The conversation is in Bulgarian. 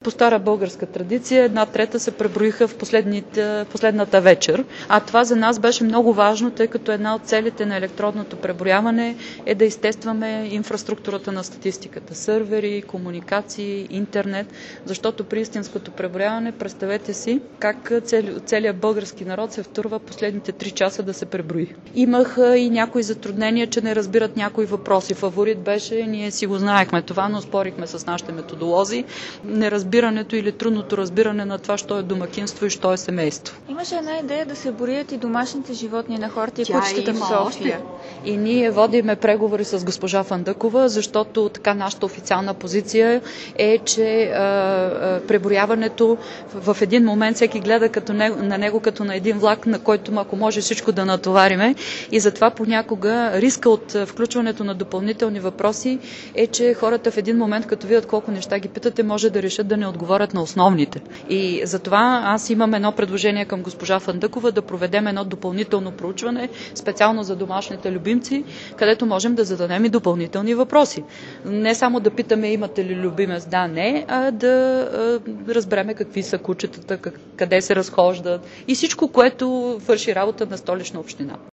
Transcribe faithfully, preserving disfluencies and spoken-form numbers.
По стара българска традиция една трета се преброиха в последната вечер, а това за нас беше много важно, тъй като една от целите на електронното преброяване е да изтестваме инфраструктурата на статистиката. Сървери, комуникации, интернет, защото при истинското преброяване, представете си как цели, целият български народ се втурва последните три часа да се преброи. Имах и някои затруднения, че не разбират някои въпроси. Фаворит беше, ние си го знаехме това, но спорихме с нашите методолози, неразбирането или трудното разбиране на това, що е домакинство и що е семейство. Имаше една идея да се броят и домашните животни на хората и кучетата в София. Още. И ние водиме преговори с госпожа Фандъкова, защото така нашата официална позиция е, че а, а, преброяването в един момент всеки гледа като него, на него като на един влак, на който ако може всичко да натовариме. И затова понякога риска от включването на допълнителни въпроси е, че хората в един момент, като видят колко неща ги питате, може да решат да не отговорят на основните. И затова аз имам едно предложение към госпожа Фандъкова да проведем едно допълнително проучване, специално за домашните любимци, където можем да зададем и допълнителни въпроси. Не само да питаме имате ли любимец, да, не, а да а, разбереме какви са кучетата, как, къде се разхождат и всичко, което върши работа на Столична община.